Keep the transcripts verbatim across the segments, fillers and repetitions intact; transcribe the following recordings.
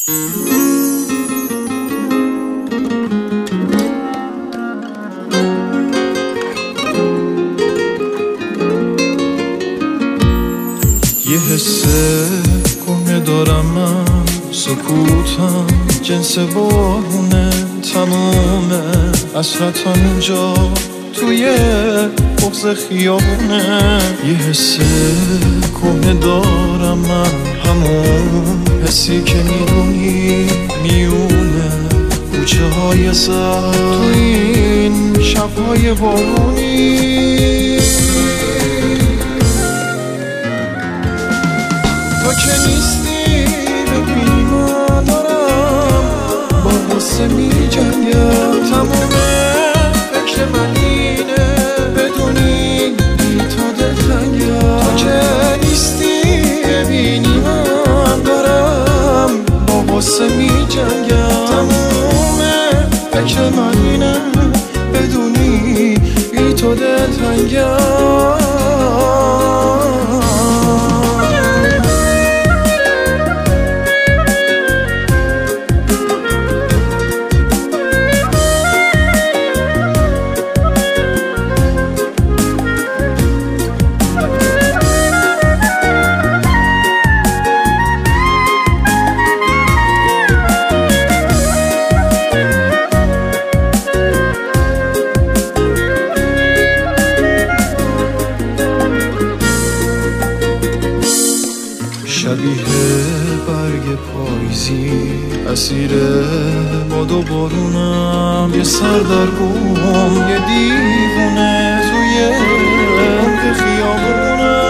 یه حس گونه دارم من، سکوتم جنس بارونه، تمومه حسرتم اینجا توی بغض خیابونه. یه حس گونه دارم من، همون حسی که میدونی میونه کوچه های سر تو این شبهای بارونی. تو که نیستی ببینی من دارم با غصه می جنگم، تمومه فکر من اینه بدونی بی تو دلتنگم. تو که نیستی ببینی من دارم با غصه می جنگم، تمومه فکر من اینه بدونی بی تو دلتنگم. شبیه برگ پاییزی اسیر باد و بارونم، یه سردرگم یه دیوونه توی عمق خیابونم.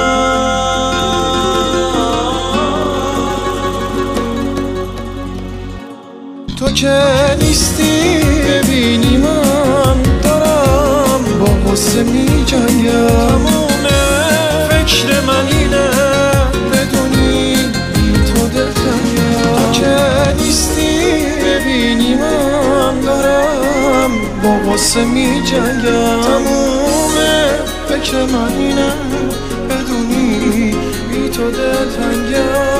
تو که نیستی ببینی من دارم با غصه می جنگم، تمومه فکر من اینه بدونی بی تو دلتنگم. تو که نیستی ببینی من دارم با غصه می جنگم، تمومه فکر من اینه بدونی بی تو دلتنگم.